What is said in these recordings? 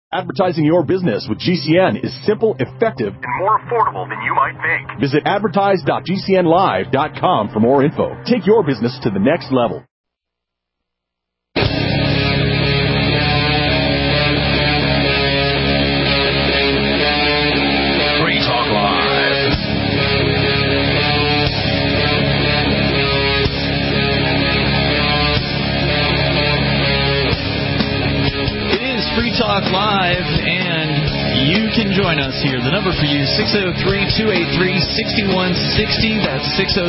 Advertising your business with GCN is simple, effective, and more affordable than you might think. Visit advertise.gcnlive.com for more info. Take your business to the next level. Free Talk Live. It is Free Talk Live, and you can join us here. The number for you, 603-283-6160. That's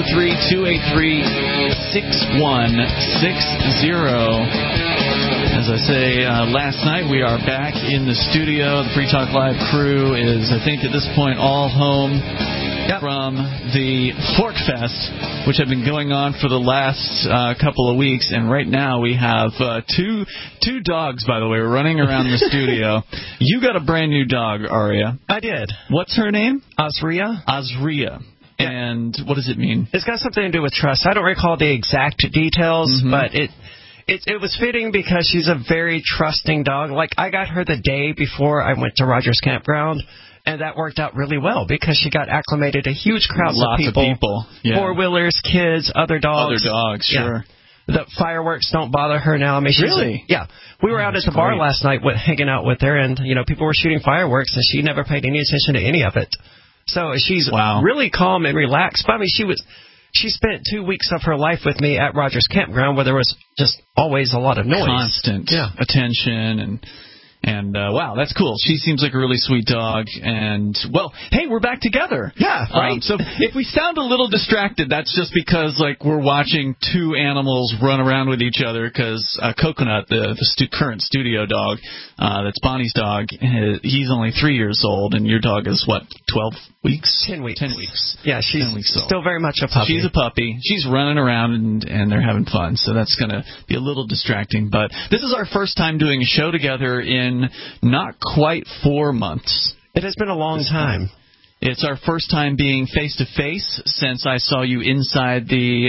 603-283-6160. As I say, last night we are back in the studio. The Free Talk Live crew is, I think, at this point, all home from the Fork Fest, which have been going on for the last couple of weeks. And right now we have two dogs, by the way, running around the studio. You got a brand new dog, Aria. I did. What's her name? Azria. Azria. Yeah. And what does it mean? It's got something to do with trust. I don't recall the exact details, but it was fitting because she's a very trusting dog. Like, I got her the day before I went to Rogers Campground, and that worked out really well because she got acclimated to huge crowds of people. Yeah. Four-wheelers, kids, other dogs. Sure. Yeah. The fireworks don't bother her now. I mean, really? Yeah. We were out at the bar last night hanging out with her, and, people were shooting fireworks, and she never paid any attention to any of it. So she's really calm and relaxed. But, I mean, she spent 2 weeks of her life with me at Rogers Campground, where there was just always a lot of noise. Constant attention and wow, that's cool. She seems like a really sweet dog. And, well, hey, we're back together. Yeah, right. So if we sound a little distracted, that's just because, we're watching two animals run around with each other because Coconut, the current studio dog, that's Bonnie's dog, he's only 3 years old, and your dog is, 12 weeks? 10 weeks. 10 weeks. Yeah, she's still very much a puppy. So she's a puppy. She's running around, and they're having fun, so that's going to be a little distracting. But this is our first time doing a show together in not quite 4 months. It has been a long time. It's our first time being face-to-face since I saw you inside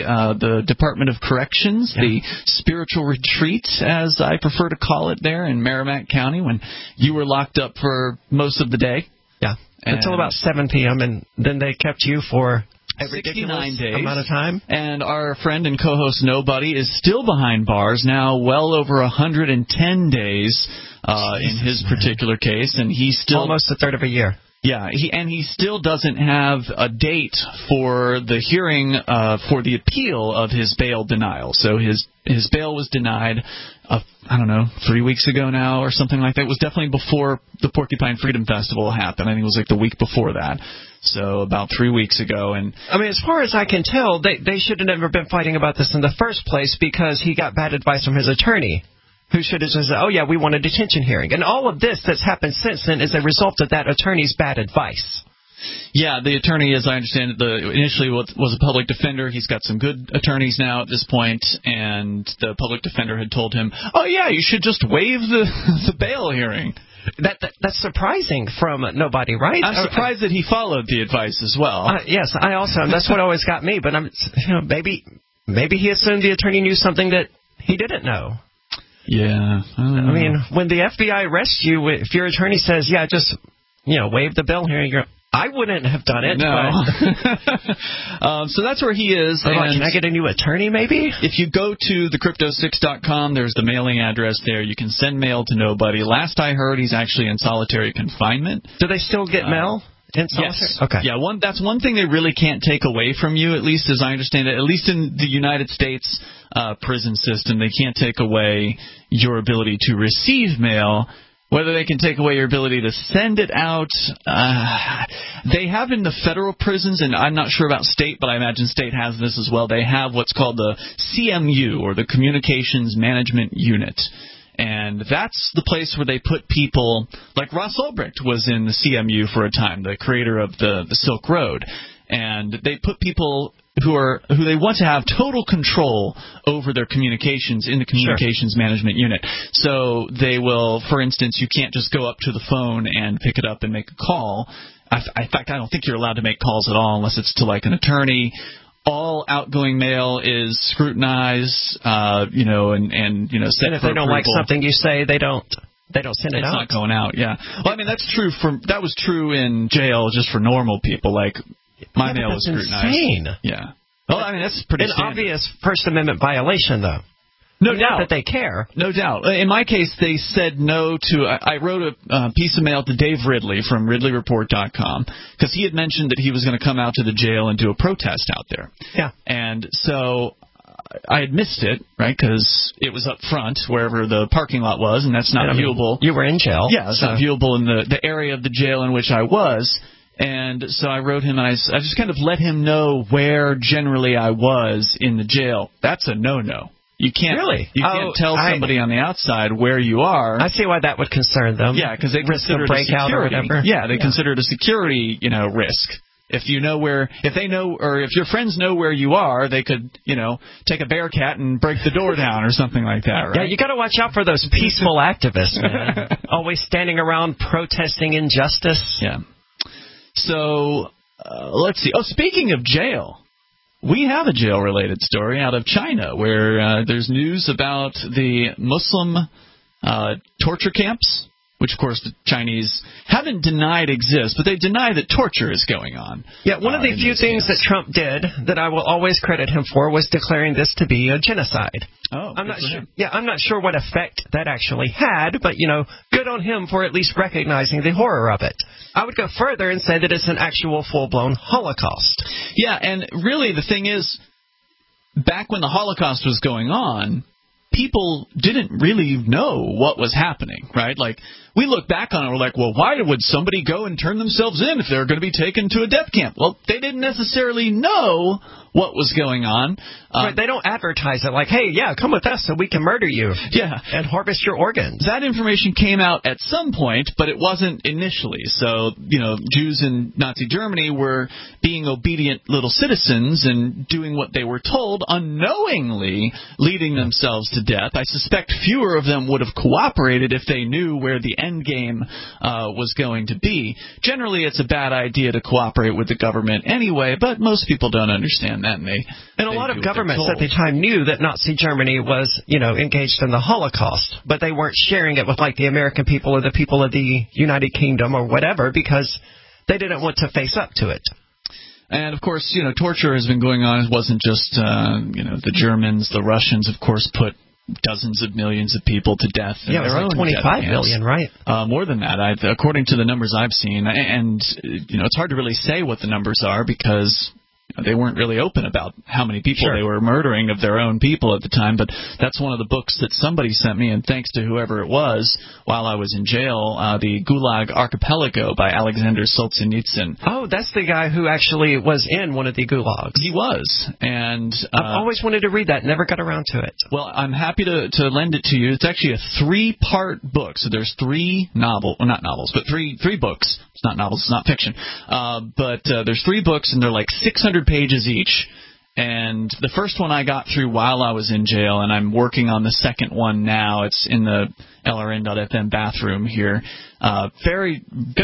the Department of Corrections, the spiritual retreat, as I prefer to call it, there in Merrimack County, when you were locked up for most of the day. Yeah, until about 7 p.m., and then they kept you for a 69 days amount of time. And our friend and co-host Nobody is still behind bars now, well over 110 days in his particular case, and he's still almost a third of a year. Yeah, he still doesn't have a date for the hearing for the appeal of his bail denial. So his bail was denied, 3 weeks ago now or something like that. It was definitely before the Porcupine Freedom Festival happened. I think it was the week before that. So about 3 weeks ago. And I mean, as far as I can tell, they should have never been fighting about this in the first place because he got bad advice from his attorney, who should have just said, we want a detention hearing. And all of this that's happened since then is a result of that attorney's bad advice. Yeah, the attorney, as I understand it, initially was a public defender. He's got some good attorneys now at this point, and the public defender had told him, you should just waive the bail hearing. That's surprising from Nobody, right? I'm surprised that he followed the advice as well. Yes, I also am. That's what always got me. But maybe he assumed the attorney knew something that he didn't know. Yeah. I mean, when the FBI arrests you, if your attorney says, just waive the bail hearing, I wouldn't have done it. No. So that's where he is. And can I get a new attorney, maybe? If you go to thecrypto6.com, there's the mailing address there. You can send mail to Nobody. Last I heard, he's actually in solitary confinement. Do they still get mail? Yes. Okay. Yeah, that's one thing they really can't take away from you, at least as I understand it. At least in the United States prison system, they can't take away your ability to receive mail. Whether they can take away your ability to send it out, they have in the federal prisons, and I'm not sure about state, but I imagine state has this as well. They have what's called the CMU, or the Communications Management Unit. And that's the place where they put people, like Ross Ulbricht was in the CMU for a time, the creator of the Silk Road. And they put people who they want to have total control over their communications in the Communications Management Unit. So they will, for instance, you can't just go up to the phone and pick it up and make a call. In fact, I don't think you're allowed to make calls at all unless it's to an attorney. All outgoing mail is scrutinized, and set for approval. And if they don't like something you say, they don't they don't send it out. It's not going out, yeah. Well, I mean, that was true in jail just for normal people. Like, my mail was scrutinized. Insane. Yeah. Well, I mean, that's pretty standard. Obvious First Amendment violation, though. No doubt that they care. No doubt. In my case, they said no to. I wrote a piece of mail to Dave Ridley from RidleyReport.com because he had mentioned that he was going to come out to the jail and do a protest out there. Yeah. And so I had missed it, right? Because it was up front wherever the parking lot was, and that's not viewable. You were in jail. Yeah, it's not viewable in the area of the jail in which I was. And so I wrote him, and I just kind of let him know where generally I was in the jail. That's a no-no. You can't tell somebody on the outside where you are. I see why that would concern them. Yeah, because they consider it a security. Or whatever. Yeah, they consider it a security, risk. If you know if they know, or if your friends know where you are, they could, take a Bearcat and break the door down or something like that, right? Yeah, you got to watch out for those peaceful activists, man. Always standing around protesting injustice. Yeah. So let's see. Oh, speaking of jail. We have a jail-related story out of China where there's news about the Muslim torture camps, which, of course, the Chinese haven't denied exist, but they deny that torture is going on. Yeah, one of the few things that Trump did that I will always credit him for was declaring this to be a genocide. Oh, I'm not sure. Yeah, I'm not sure what effect that actually had, but, good on him for at least recognizing the horror of it. I would go further and say that it's an actual full-blown Holocaust. Yeah, and really the thing is, back when the Holocaust was going on, people didn't really know what was happening, right? Like, we look back on it, we're like, well, why would somebody go and turn themselves in if they're going to be taken to a death camp? Well, they didn't necessarily know what was going on. Right, they don't advertise it like, hey, yeah, come with us so we can murder you and harvest your organs. That information came out at some point, but it wasn't initially. So, Jews in Nazi Germany were being obedient little citizens and doing what they were told, unknowingly leading themselves to death. I suspect fewer of them would have cooperated if they knew where the end game was going to be. Generally, it's a bad idea to cooperate with the government anyway, but most people don't understand that. And a lot of governments at the time knew that Nazi Germany was, engaged in the Holocaust, but they weren't sharing it with, like, the American people or the people of the United Kingdom or whatever because they didn't want to face up to it. And, of course, torture has been going on. It wasn't just, the Germans. The Russians, of course, put dozens of millions of people to death. Yeah, it was like 25 million, right? More than that, according to the numbers I've seen. And, it's hard to really say what the numbers are because they weren't really open about how many people they were murdering of their own people at the time, but that's one of the books that somebody sent me, and thanks to whoever it was while I was in jail, the Gulag Archipelago by Alexander Solzhenitsyn. Oh, that's the guy who actually was in one of the gulags. He was, and I've always wanted to read that, never got around to it. Well, I'm happy to lend it to you. It's actually a 3-part book, so there's 3 not novels, but three books. It's not novels, it's not fiction, but there's 3 books, and they're like 600 pages each, and the first one I got through while I was in jail, and I'm working on the second one now. It's in the LRN.FM bathroom here. Very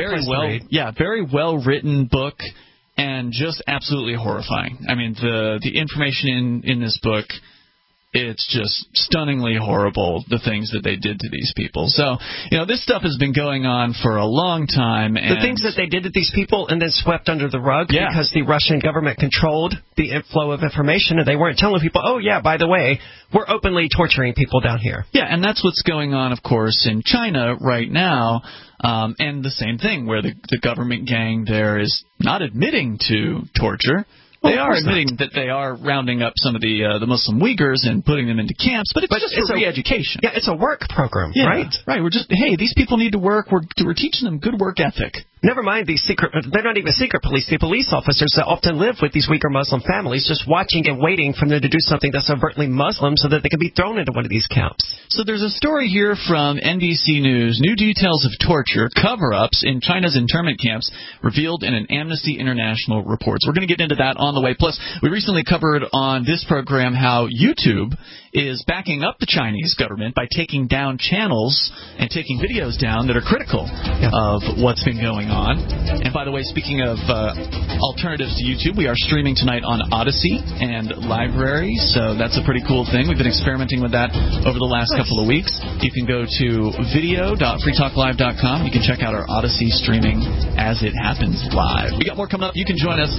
well written book, and just absolutely horrifying. I mean, the information in this book, it's just stunningly horrible, the things that they did to these people. So, this stuff has been going on for a long time. And the things that they did to these people and then swept under the rug because the Russian government controlled the inflow of information, and they weren't telling people, oh, yeah, by the way, we're openly torturing people down here. Yeah, and that's what's going on, of course, in China right now. And the same thing, where the government gang there is not admitting to torture. They are admitting that they are rounding up some of the Muslim Uyghurs and putting them into camps, but it's just for re-education. Yeah, it's a work program, right? Right. We're just, hey, these people need to work. We're teaching them good work ethic. Never mind these they're not even secret police. The police officers that often live with these Uyghur Muslim families just watching and waiting for them to do something that's overtly Muslim so that they can be thrown into one of these camps. So there's a story here from NBC News. New details of torture, cover-ups in China's internment camps revealed in an Amnesty International report. So we're going to get into that on the way. Plus, we recently covered on this program how YouTube is backing up the Chinese government by taking down channels and taking videos down that are critical of what's been going on on. And by the way, speaking of alternatives to YouTube, we are streaming tonight on Odyssey and Library, so that's a pretty cool thing. We've been experimenting with that over the last couple of weeks. You can go to video.freetalklive.com. You can check out our Odyssey streaming as it happens live. We got more coming up. You can join us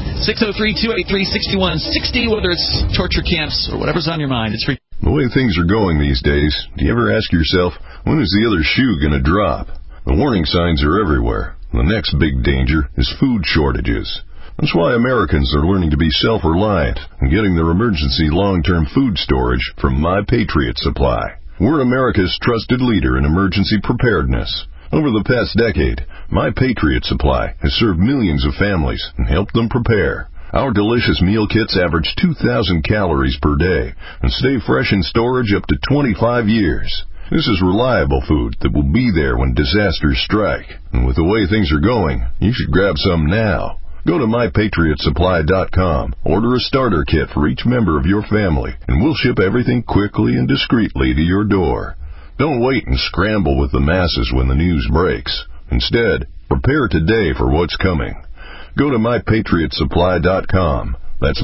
603-283-6160, whether it's torture camps or whatever's on your mind. It's free. The way things are going these days, do you ever ask yourself, when is the other shoe going to drop? The warning signs are everywhere. The next big danger is food shortages. That's why Americans are learning to be self-reliant and getting their emergency long-term food storage from My Patriot Supply. We're America's trusted leader in emergency preparedness. Over the past decade, My Patriot Supply has served millions of families and helped them prepare. Our delicious meal kits average 2,000 calories per day and stay fresh in storage up to 25 years. This is reliable food that will be there when disasters strike. And with the way things are going, you should grab some now. Go to MyPatriotSupply.com, order a starter kit for each member of your family, and we'll ship everything quickly and discreetly to your door. Don't wait and scramble with the masses when the news breaks. Instead, prepare today for what's coming. Go to MyPatriotSupply.com. That's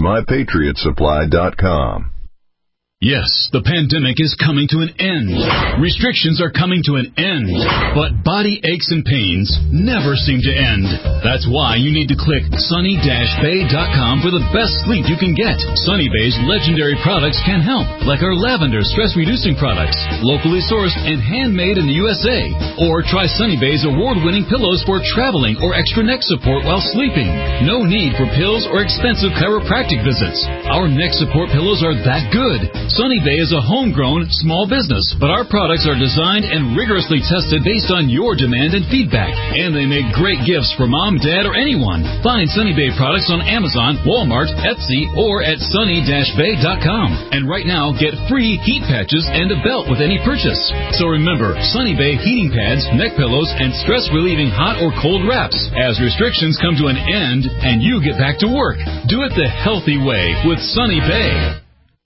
MyPatriotSupply.com. Yes, the pandemic is coming to an end. Restrictions are coming to an end. But body aches and pains never seem to end. That's why you need to click sunny-bay.com for the best sleep you can get. Sunny Bay's legendary products can help, like our lavender stress-reducing products, locally sourced and handmade in the USA. Or try Sunny Bay's award-winning pillows for traveling or extra neck support while sleeping. No need for pills or expensive chiropractic visits. Our neck support pillows are that good. Sunny Bay is a homegrown small business, but our products are designed and rigorously tested based on your demand and feedback. And they make great gifts for mom, dad, or anyone. Find Sunny Bay products on Amazon, Walmart, Etsy, or at sunny-bay.com. And right now, get free heat patches and a belt with any purchase. So remember, Sunny Bay heating pads, neck pillows, and stress-relieving hot or cold wraps. As restrictions come to an end and you get back to work, do it the healthy way with Sunny Bay.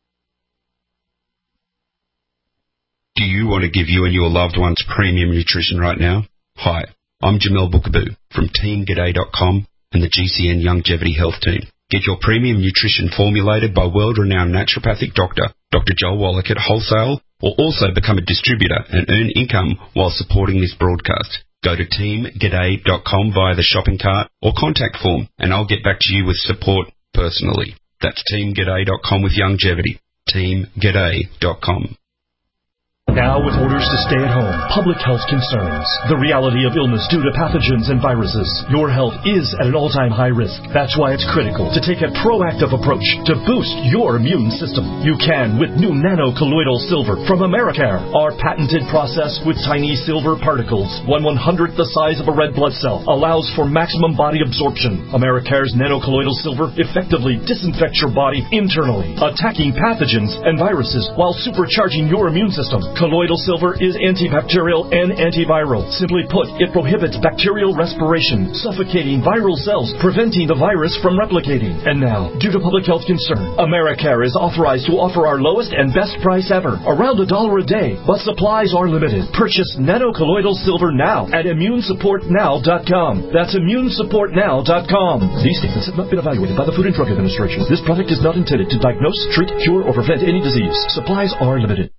Do you want to give you and your loved ones premium nutrition right now? Hi, I'm Jamel Bookaboo from TeamGaday.com and the GCN Longevity Health Team. Get your premium nutrition formulated by world-renowned naturopathic doctor, Dr. Joel Wallach at Wholesale, or also become a distributor and earn income while supporting this broadcast. Go to TeamGaday.com via the shopping cart or contact form, and I'll get back to you with support personally. That's TeamGaday.com with longevity. TeamGaday.com. Now with orders to stay at home, public health concerns, the reality of illness due to pathogens and viruses, your health is at an all-time high risk. That's why it's critical to take a proactive approach to boost your immune system. You can with new nano-colloidal silver from Americare. Our patented process with tiny silver particles, 1/100th the size of a red blood cell, allows for maximum body absorption. Americare's nano-colloidal silver effectively disinfects your body internally, attacking pathogens and viruses while supercharging your immune system. Colloidal silver is antibacterial and antiviral. Simply put, it prohibits bacterial respiration, suffocating viral cells, preventing the virus from replicating. And now, due to public health concern, Americare is authorized to offer our lowest and best price ever, around $1 a day, but supplies are limited. Purchase nano-colloidal silver now at immunesupportnow.com. That's immunesupportnow.com. These statements have not been evaluated by the Food and Drug Administration. This product is not intended to diagnose, treat, cure, or prevent any disease. Supplies are limited.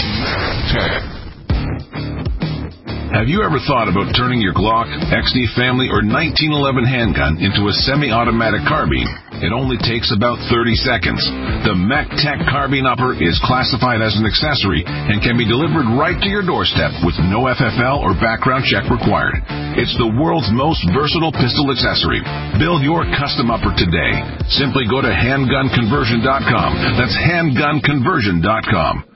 Have you ever thought about turning your Glock, XD Family, or 1911 handgun into a semi-automatic carbine? It only takes about 30 seconds. The MechTech Carbine Upper is classified as an accessory and can be delivered right to your doorstep with no FFL or background check required. It's the world's most versatile pistol accessory. Build your custom upper today. Simply go to handgunconversion.com. That's handgunconversion.com.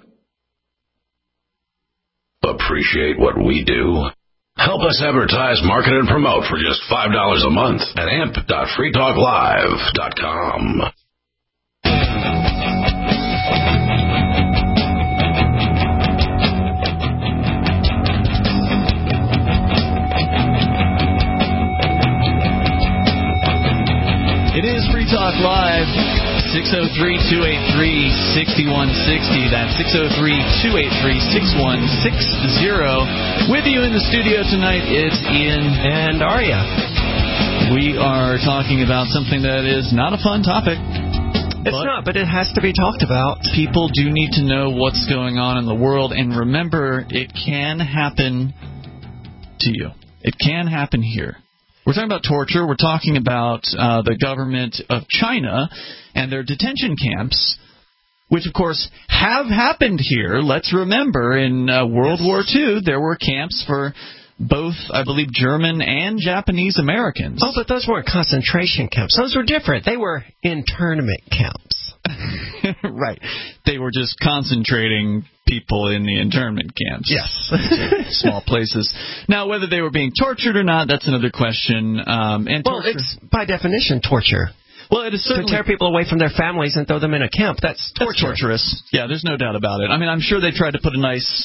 Appreciate what we do? Help us advertise, market, and promote for just $5 a month at amp.freetalklive.com. It is Free Talk Live. 603-283-6160. That's 603-283-6160. With you in the studio tonight, it's Ian and Arya. We are talking about something that is not a fun topic. It's not, but it has to be talked about. People do need to know what's going on in the world, and remember, it can happen to you. It can happen here. We're talking about torture. We're talking about the government of China and their detention camps, which, of course, have happened here. Let's remember, in World War II, there were camps for both, I believe, German and Japanese Americans. Oh, but those weren't concentration camps. Those were different. They were internment camps. Right. They were just concentrating people in the internment camps. Yes. Small places. Now, whether they were being tortured or not, that's another question. It's, by definition, torture. Well, it is certainly to tear people away from their families and throw them in a camp. That's torture. That's torturous. Yeah, there's no doubt about it. I mean, I'm sure they tried to put a nice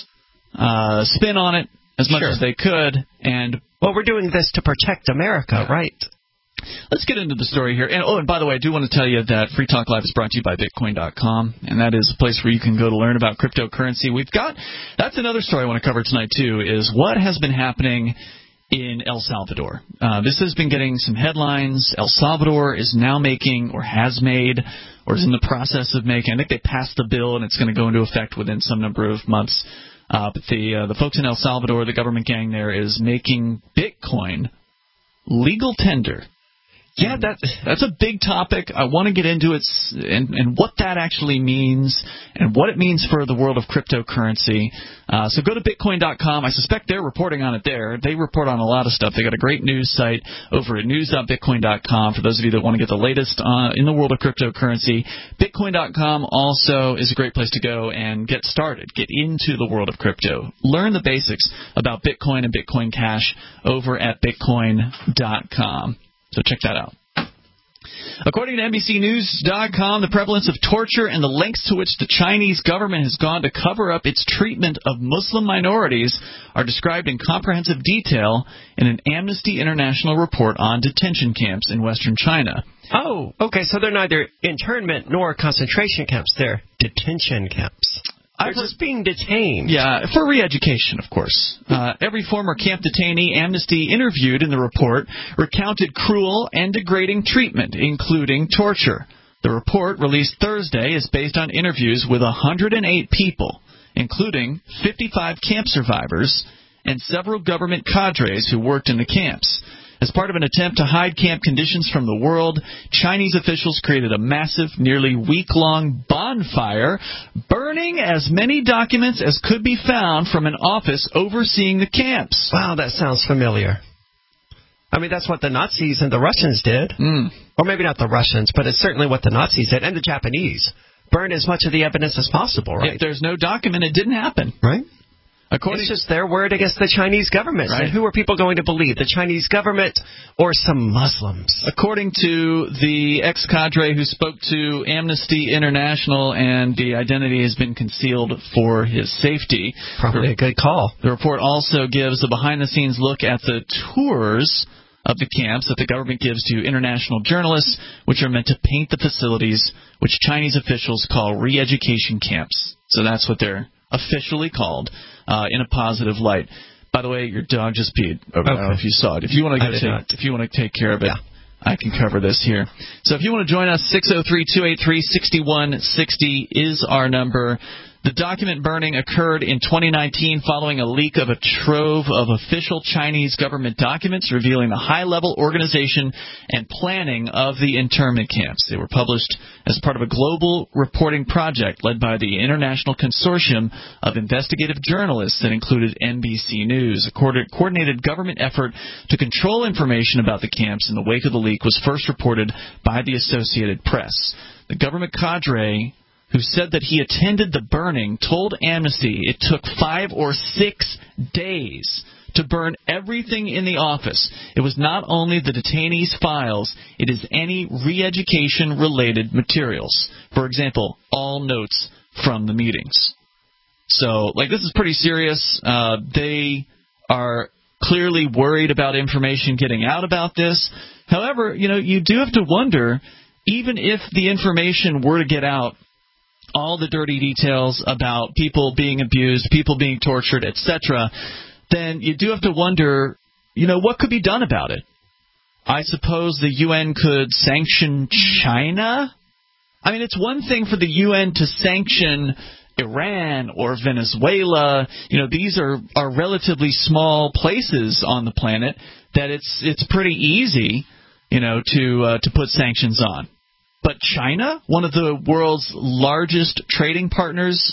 spin on it as much as they could. And well, we're doing this to protect America, right? Let's get into the story here. And by the way, I do want to tell you that Free Talk Live is brought to you by Bitcoin.com, and that is a place where you can go to learn about cryptocurrency. That's another story I want to cover tonight, too, is what has been happening in El Salvador. This has been getting some headlines. El Salvador is now making, or has made, or is in the process of making, I think they passed the bill and it's going to go into effect within some number of months. But the folks in El Salvador, the government gang there, is making Bitcoin legal tender. Yeah, that's a big topic. I want to get into it and what that actually means and what it means for the world of cryptocurrency. So go to Bitcoin.com. I suspect they're reporting on it there. They report on a lot of stuff. They got a great news site over at news.bitcoin.com for those of you that want to get the latest in the world of cryptocurrency. Bitcoin.com also is a great place to go and get started, get into the world of crypto. Learn the basics about Bitcoin and Bitcoin Cash over at Bitcoin.com. So check that out. According to NBCNews.com, the prevalence of torture and the lengths to which the Chinese government has gone to cover up its treatment of Muslim minorities are described in comprehensive detail in an Amnesty International report on detention camps in western China. Oh, okay, so they're neither internment nor concentration camps. They're detention camps. They're just being detained. Yeah, for re-education, of course. Every former camp detainee Amnesty interviewed in the report recounted cruel and degrading treatment, including torture. The report, released Thursday, is based on interviews with 108 people, including 55 camp survivors and several government cadres who worked in the camps. As part of an attempt to hide camp conditions from the world, Chinese officials created a massive, nearly week-long bonfire, burning as many documents as could be found from an office overseeing the camps. Wow, that sounds familiar. I mean, that's what the Nazis and the Russians did. Or maybe not the Russians, but it's certainly what the Nazis did, and the Japanese. Burn as much of the evidence as possible, right? If there's no document, it didn't happen. Right. It's just their word against the Chinese government. Right. And who are people going to believe? The Chinese government or some Muslims? According to the ex-cadre who spoke to Amnesty International, and the identity has been concealed for his safety. Probably a good call. The report also gives a behind-the-scenes look at the tours of the camps that the government gives to international journalists, which are meant to paint the facilities which Chinese officials call re-education camps. So that's what they're officially called, in a positive light. By the way, your dog just peed. I don't know if you saw it. If you want to take care of it, I can cover this here. So if you want to join us, 603-283-6160 is our number. The document burning occurred in 2019 following a leak of a trove of official Chinese government documents revealing the high-level organization and planning of the internment camps. They were published as part of a global reporting project led by the International Consortium of Investigative Journalists that included NBC News. A coordinated government effort to control information about the camps in the wake of the leak was first reported by the Associated Press. The government cadre who said that he attended the burning, told Amnesty it took 5 or 6 days to burn everything in the office. It was not only the detainees' files, it is any re-education-related materials. For example, all notes from the meetings. So, this is pretty serious. They are clearly worried about information getting out about this. However, you do have to wonder, even if the information were to get out, all the dirty details about people being abused, people being tortured, etc., then you do have to wonder, what could be done about it? I suppose the UN could sanction China? I mean, it's one thing for the UN to sanction Iran or Venezuela. You know, these are relatively small places on the planet that it's pretty easy, you know, to put sanctions on. But China, one of the world's largest trading partners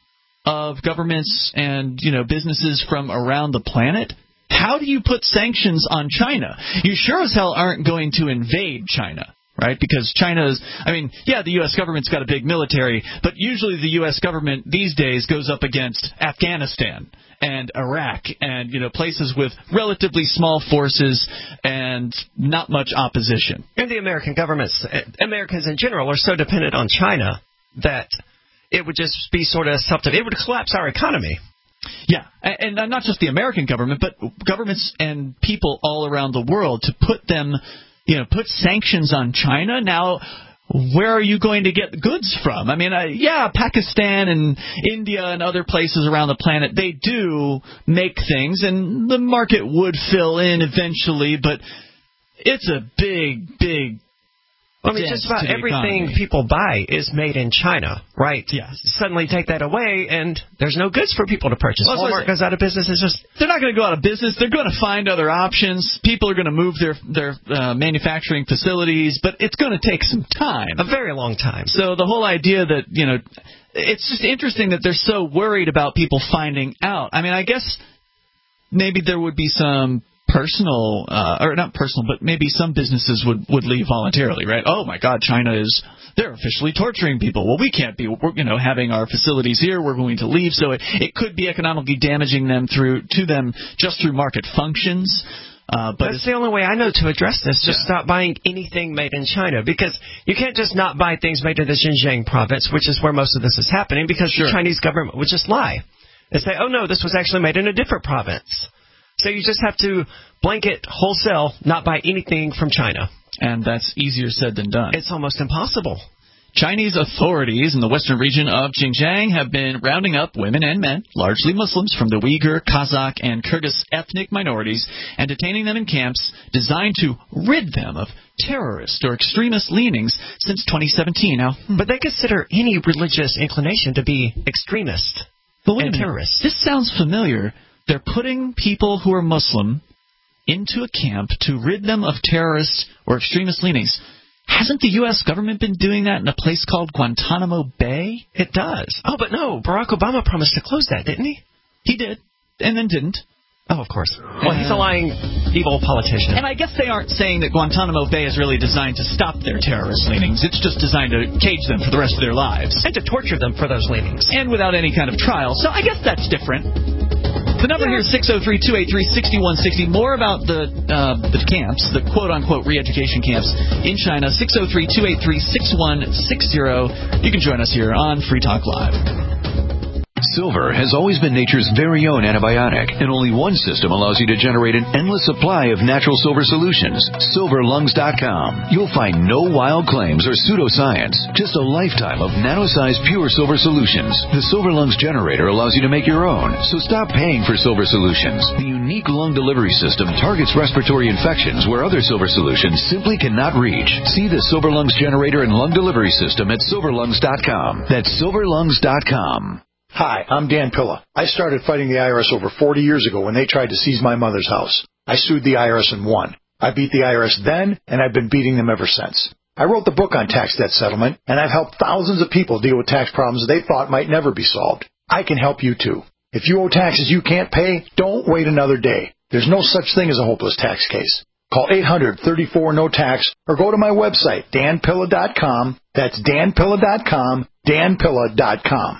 of governments and, you know, businesses from around the planet, how do you put sanctions on China? You sure as hell aren't going to invade China, right? Because China's, I mean, yeah, the U.S. government's got a big military, but usually the U.S. government these days goes up against Afghanistan and Iraq and, you know, places with relatively small forces and not much opposition. And the American governments, Americans in general, are so dependent on China that it would just be sort of something. It would collapse our economy. Yeah, and not just the American government, but governments and people all around the world to put them, you know, put sanctions on China. Now, where are you going to get the goods from? I mean, yeah, Pakistan and India and other places around the planet, they do make things, and the market would fill in eventually, but it's a big I mean, just about everything people buy is made in China, right? Yes. Suddenly take that away, and there's no goods for people to purchase. Well, Walmart goes out of business. It's just they're not going to go out of business. They're going to find other options. People are going to move their manufacturing facilities, but it's going to take some time. A very long time. So the whole idea that, you know, it's just interesting that they're so worried about people finding out. I mean, I guess maybe there would be some personal, or not personal, but maybe some businesses would leave voluntarily, right? Oh my God, they're officially torturing people. Well, we can't be, you know, having our facilities here. We're going to leave. So it could be economically damaging them to them just through market functions. But that's the only way I know to address this. Just stop buying anything made in China, because you can't just not buy things made in the Xinjiang province, which is where most of this is happening, because the Chinese government would just lie and say, oh no, this was actually made in a different province. So you just have to blanket, wholesale, not buy anything from China. And that's easier said than done. It's almost impossible. Chinese authorities in the western region of Xinjiang have been rounding up women and men, largely Muslims, from the Uyghur, Kazakh, and Kyrgyz ethnic minorities and detaining them in camps designed to rid them of terrorist or extremist leanings since 2017. Now, but they consider any religious inclination to be extremist and terrorist. This sounds familiar. They're putting people who are Muslim into a camp to rid them of terrorist or extremist leanings. Hasn't the U.S. government been doing that in a place called Guantanamo Bay? It does. Oh, but no, Barack Obama promised to close that, didn't he? He did, and then didn't. Oh, of course. Well, he's a lying, evil politician. And I guess they aren't saying that Guantanamo Bay is really designed to stop their terrorist leanings. It's just designed to cage them for the rest of their lives. And to torture them for those leanings. And without any kind of trial. So I guess that's different. The number here is 603-283-6160. More about the camps, the quote-unquote re-education camps in China. 603-283-6160. You can join us here on Free Talk Live. Silver has always been nature's very own antibiotic, and only one system allows you to generate an endless supply of natural silver solutions. SilverLungs.com. You'll find no wild claims or pseudoscience, just a lifetime of nano-sized pure silver solutions. The Silver Lungs generator allows you to make your own, so stop paying for silver solutions. The unique lung delivery system targets respiratory infections where other silver solutions simply cannot reach. See the Silver Lungs generator and lung delivery system at SilverLungs.com. That's SilverLungs.com. Hi, I'm Dan Pilla. I started fighting the IRS over 40 years ago when they tried to seize my mother's house. I sued the IRS and won. I beat the IRS then, and I've been beating them ever since. I wrote the book on tax debt settlement, and I've helped thousands of people deal with tax problems they thought might never be solved. I can help you too. If you owe taxes you can't pay, don't wait another day. There's no such thing as a hopeless tax case. Call 800-34-NO-TAX or go to my website, danpilla.com. That's danpilla.com, danpilla.com.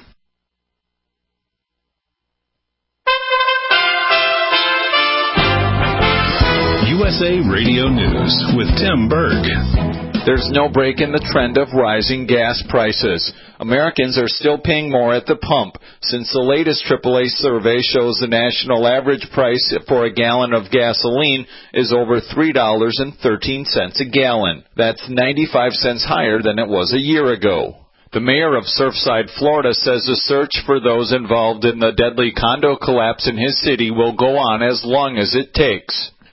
USA Radio News with Tim Berg. There's no break in the trend of rising gas prices. Americans are still paying more at the pump, since the latest AAA survey shows the national average price for a gallon of gasoline is over $3.13 a gallon. That's 95 cents higher than it was a year ago. The mayor of Surfside, Florida, says the search for those involved in the deadly condo collapse in his city will go on as long as it takes.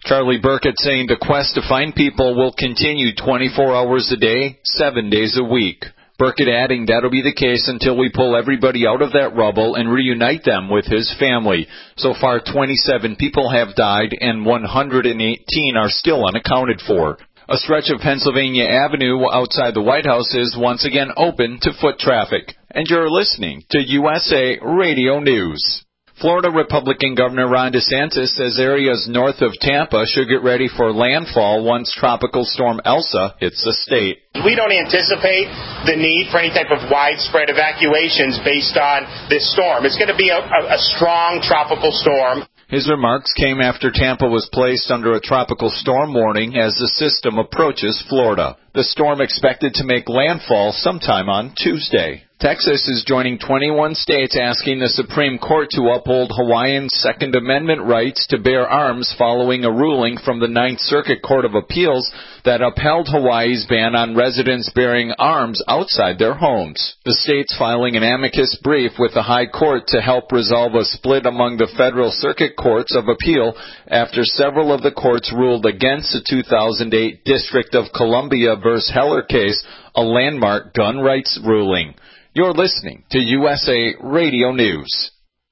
Charlie Burkett saying the quest to find people will continue 24 hours a day, 7 days a week. Burkett adding that'll be the case until we pull everybody out of that rubble and reunite them with his family. So far, 27 people have died and 118 are still unaccounted for. A stretch of Pennsylvania Avenue outside the White House is once again open to foot traffic. And you're listening to USA Radio News. Florida Republican Governor Ron DeSantis says areas north of Tampa should get ready for landfall once Tropical Storm Elsa hits the state. We don't anticipate the need for any type of widespread evacuations based on this storm. It's going to be a strong tropical storm. His remarks came after Tampa was placed under a tropical storm warning as the system approaches Florida. The storm expected to make landfall sometime on Tuesday. Texas is joining 21 states asking the Supreme Court to uphold Hawaiian Second Amendment rights to bear arms following a ruling from the Ninth Circuit Court of Appeals that upheld Hawaii's ban on residents bearing arms outside their homes. The states filing an amicus brief with the High Court to help resolve a split among the federal circuit courts of appeal after several of the courts ruled against the 2008 District of Columbia v. Heller case, a landmark gun rights ruling. You're listening to USA Radio News.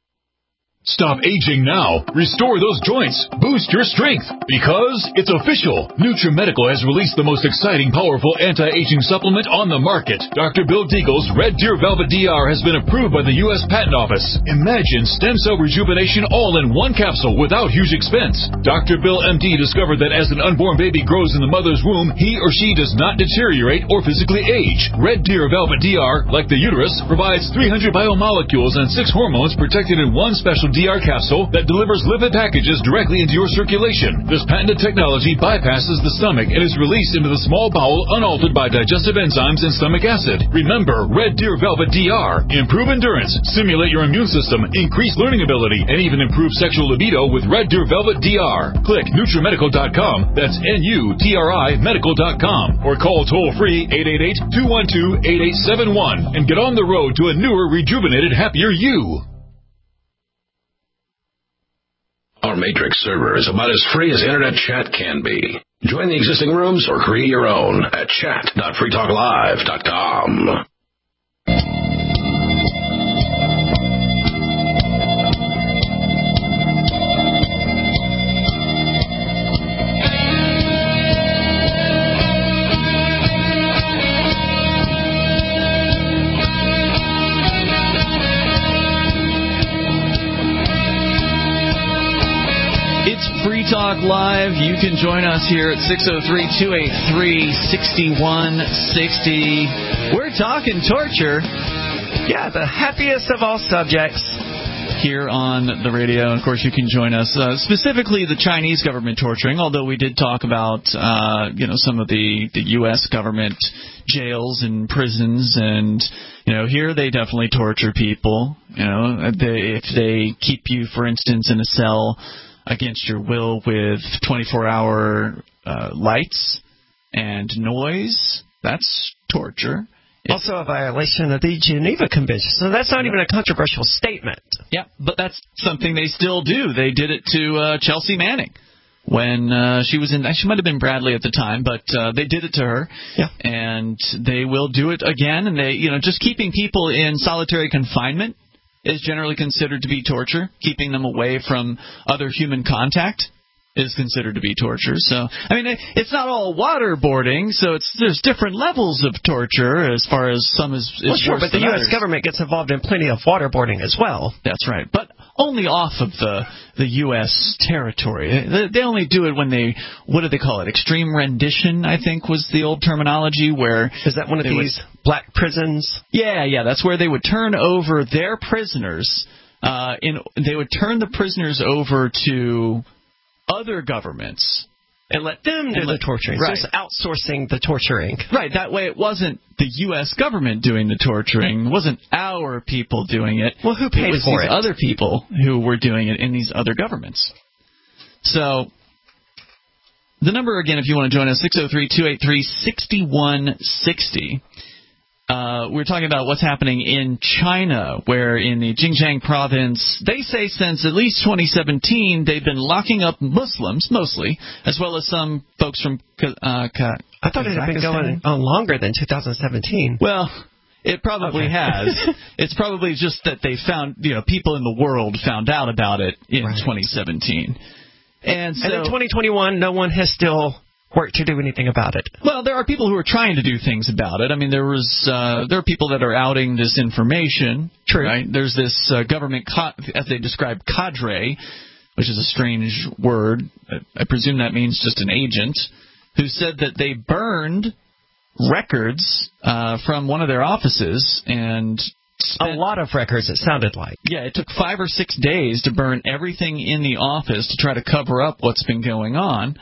Stop aging now. Restore those joints. Boost your strength. Because it's official. NutriMedical has released the most exciting, powerful anti-aging supplement on the market. Dr. Bill Deagle's Red Deer Velvet DR has been approved by the U.S. Patent Office. Imagine stem cell rejuvenation all in one capsule without huge expense. Dr. Bill MD discovered that as an unborn baby grows in the mother's womb, he or she does not deteriorate or physically age. Red Deer Velvet DR, like the uterus, provides 300 biomolecules and 6 hormones protected in one special DR capsule that delivers lipid packages directly into your circulation. This patented technology bypasses the stomach and is released into the small bowel unaltered by digestive enzymes and stomach acid. Remember, Red Deer Velvet DR. Improve endurance, stimulate your immune system, increase learning ability, and even improve sexual libido with Red Deer Velvet DR. Click NutriMedical.com, that's NUTRI Medical.com, or call toll-free 888-212-8871 and get on the road to a newer, rejuvenated, happier you. Our Matrix server is about as free as internet chat can be. Join the existing rooms or create your own at chat.freetalklive.com. Free Talk Live. You can join us here at 603-283-6160. We're talking torture. Yeah, the happiest of all subjects. Here on the radio. Of course, you can join us, specifically the Chinese government torturing, although we did talk about, some of the U.S. government jails and prisons, and, here they definitely torture people. If they keep you, for instance, in a cell against your will with 24-hour lights and noise, that's torture. Also a violation of the Geneva Convention. So that's not even a controversial statement. Yeah, but that's something they still do. They did it to Chelsea Manning when she was in. She might have been Bradley at the time, but they did it to her. Yeah. And they will do it again. And they, just keeping people in solitary confinement is generally considered to be torture. Keeping them away from other human contact is considered to be torture. So, it's not all waterboarding, so there's different levels of torture as far as some is well, sure, worse but the than U.S. others. government gets involved in plenty of waterboarding as well. That's right, but only off of the U.S. territory. They only do it when what do they call it? Extreme rendition, I think, was the old terminology. Where is that one of these black prisons? Yeah, that's where they would turn over their prisoners. They would turn the prisoners over to other governments and let them do the torturing. Right. So it's outsourcing the torturing. Right. That way it wasn't the U.S. government doing the torturing. It wasn't our people doing it. Well, who paid for it? It was these other people who were doing it in these other governments. So the number again, if you want to join us, 603-283-6160. we're talking about what's happening in China, where in the Xinjiang province, they say since at least 2017, they've been locking up Muslims, mostly, as well as some folks from I thought it had been going on longer than 2017. Well, it probably has. It's probably just that they found, people in the world found out about it in 2017. And so, and in 2021, no one has still worked to do anything about it. Well, there are people who are trying to do things about it. I mean, there are people that are outing this information. True. Right? There's this government, as they describe, cadre, which is a strange word. I presume that means just an agent, who said that they burned records from one of their offices and a lot of records, it sounded like. Yeah, it took 5 or 6 days to burn everything in the office to try to cover up what's been going on.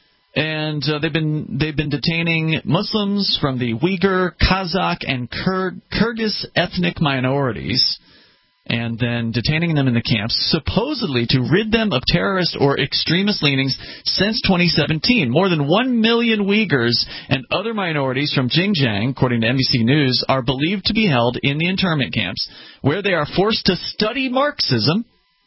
And they've been detaining Muslims from the Uyghur, Kazakh, and Kyrgyz ethnic minorities, and then detaining them in the camps, supposedly to rid them of terrorist or extremist leanings since 2017. More than 1 million Uyghurs and other minorities from Xinjiang, according to NBC News, are believed to be held in the internment camps, where they are forced to study Marxism,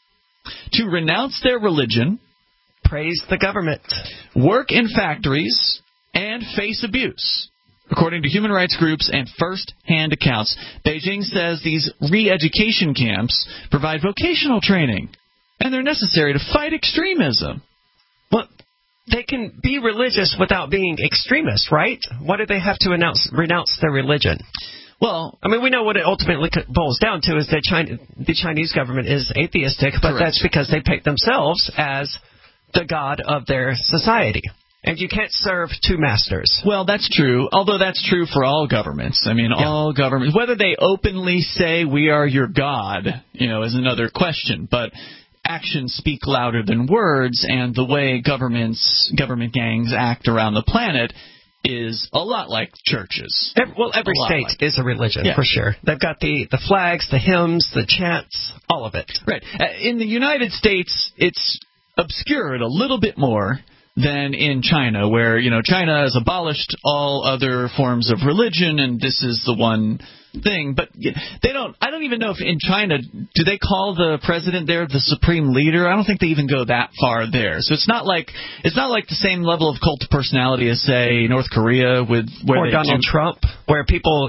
to renounce their religion, praise the government, work in factories, and face abuse. According to human rights groups and first-hand accounts, Beijing says these re-education camps provide vocational training, and they're necessary to fight extremism. Well, they can be religious without being extremists, right? Why do they have to renounce their religion? Well, I mean, we know what it ultimately boils down to is that the Chinese government is atheistic, but correct. That's because they pick themselves as the god of their society. And you can't serve two masters. Well, that's true, although that's true for all governments. I mean, all governments, whether they openly say we are your god, is another question. But actions speak louder than words, and the way government gangs act around the planet is a lot like churches. Every state is a religion, for sure. They've got the flags, the hymns, the chants, all of it. Right. In the United States, it's obscured a little bit more than in China, where, China has abolished all other forms of religion, and this is the one thing. But I don't even know if in China, do they call the president there the supreme leader? I don't think they even go that far there. So it's not like the same level of cult of personality as, say, North Korea or Donald Trump, where people,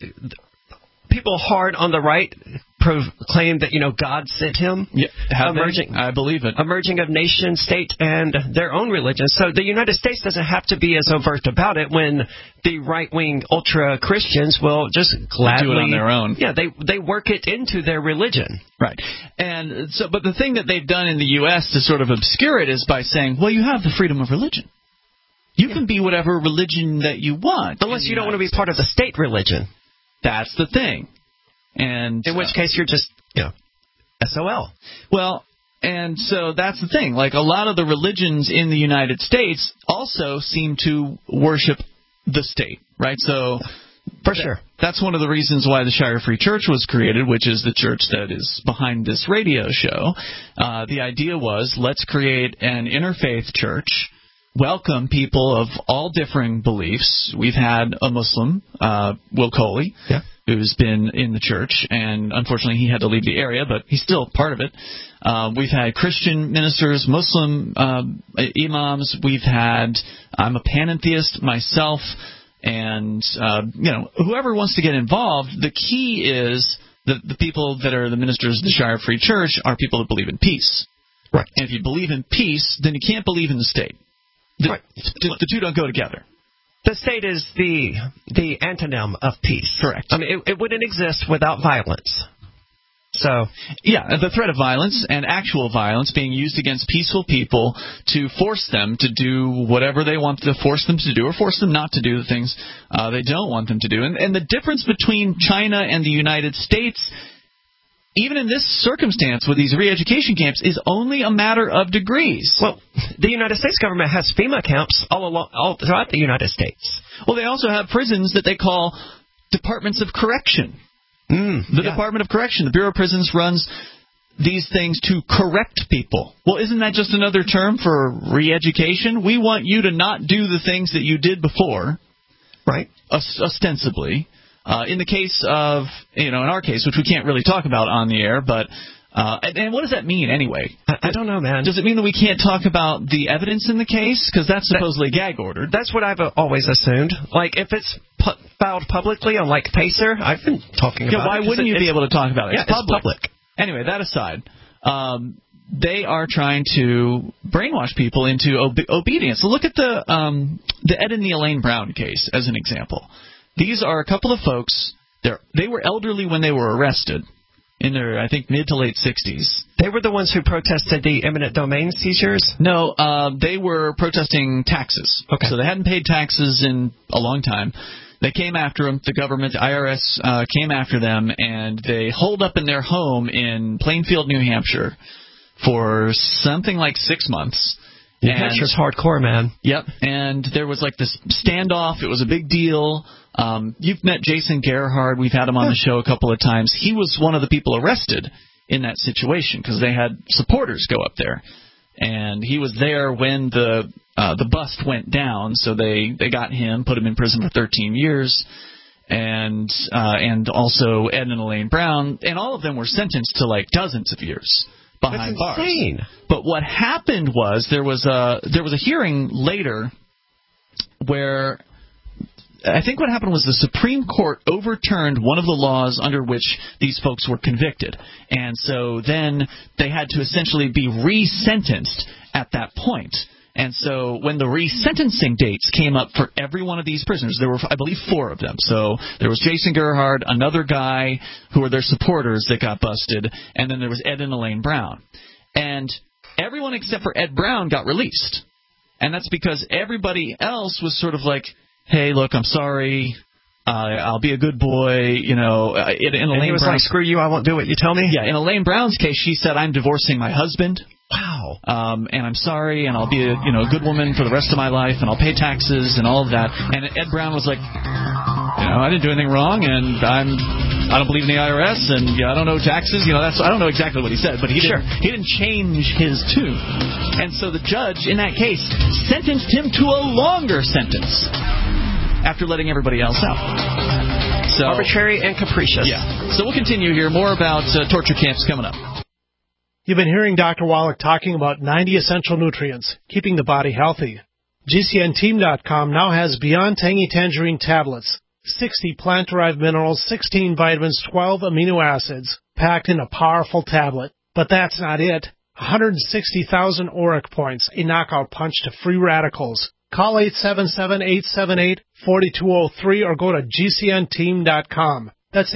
people hard on the right proclaim that, God sent him. Yeah, I believe it. A merging of nation, state, and their own religion. So the United States doesn't have to be as overt about it when the right-wing ultra-Christians will just gladly do it on their own. Yeah, they work it into their religion. Right. And so, but the thing that they've done in the U.S. to sort of obscure it is by saying, well, you have the freedom of religion. You can be whatever religion that you want. Unless you don't want to be part of the state religion. That's the thing. And in which case you're just, SOL. Well, and so that's the thing. Like, a lot of the religions in the United States also seem to worship the state, right? So, for sure. That's one of the reasons why the Shire Free Church was created, which is the church that is behind this radio show. The idea was, let's create an interfaith church, welcome people of all differing beliefs. We've had a Muslim, Will Coley, who's been in the church, and unfortunately he had to leave the area, but he's still part of it. We've had Christian ministers, Muslim imams. We've had, I'm a panentheist myself, and whoever wants to get involved, the key is the people that are the ministers of the Shire Free Church are people that believe in peace. Right. And if you believe in peace, then you can't believe in the state. The two don't go together. The state is the antonym of peace. Correct. I mean, it wouldn't exist without violence. So, yeah, the threat of violence and actual violence being used against peaceful people to force them to do whatever they want to force them to do, or force them not to do the things they don't want them to do. And the difference between China and the United States, even in this circumstance with these re-education camps, is only a matter of degrees. Well, the United States government has FEMA camps all throughout the United States. Well, they also have prisons that they call departments of correction. The Department of Correction, the Bureau of Prisons, runs these things to correct people. Well, isn't that just another term for re-education? We want you to not do the things that you did before, right? Ostensibly. In the case of, in our case, which we can't really talk about on the air, but and what does that mean anyway? I don't know, man. Does it mean that we can't talk about the evidence in the case? Because that's supposedly gag ordered. That's what I've always assumed. Like, if it's filed publicly on, like, Pacer, I've been talking about it. Yeah, why wouldn't you be able to talk about it? Yeah, it's public. Anyway, that aside, they are trying to brainwash people into obedience. So look at the Ed and the Elaine Brown case as an example. These are a couple of folks. They were elderly when they were arrested in their, I think, mid to late 60s. They were the ones who protested the eminent domain seizures? No, they were protesting taxes. Okay. So they hadn't paid taxes in a long time. They came after them. The government, the IRS, came after them, and they holed up in their home in Plainfield, New Hampshire, for something like 6 months. New Hampshire's hardcore, man. Yep. And there was like this standoff. It was a big deal. You've met Jason Gerhardt. We've had him on the show a couple of times. He was one of the people arrested in that situation because they had supporters go up there. And he was there when the bust went down, so they got him, put him in prison for 13 years. And also Ed and Elaine Brown. And all of them were sentenced to like dozens of years behind bars. That's insane. But what happened was there was a hearing later where I think what happened was the Supreme Court overturned one of the laws under which these folks were convicted. And so then they had to essentially be resentenced at that point. And so when the resentencing dates came up for every one of these prisoners, there were, I believe, 4 of them. So there was Jason Gerhardt, another guy who were their supporters that got busted, and then there was Ed and Elaine Brown. And everyone except for Ed Brown got released. And that's because everybody else was sort of like, hey, look, I'm sorry. I'll be a good boy, in Elaine he was Brown's, like, screw you, I won't do what you tell me? Yeah, in Elaine Brown's case, she said, I'm divorcing my husband. Wow. And I'm sorry, and I'll be a good woman for the rest of my life, and I'll pay taxes and all of that. And Ed Brown was like, I didn't do anything wrong, and I don't believe in the IRS, and I don't know taxes. I don't know exactly what he said, but he didn't change his tune. And so the judge in that case sentenced him to a longer sentence after letting everybody else out. So, arbitrary and capricious. Yeah. So we'll continue here. More about torture camps coming up. You've been hearing Dr. Wallach talking about 90 essential nutrients, keeping the body healthy. GCNteam.com now has Beyond Tangy Tangerine tablets, 60 plant-derived minerals, 16 vitamins, 12 amino acids, packed in a powerful tablet. But that's not it. 160,000 auric points, a knockout punch to free radicals. Call 877-878-4203 or go to GCNteam.com. That's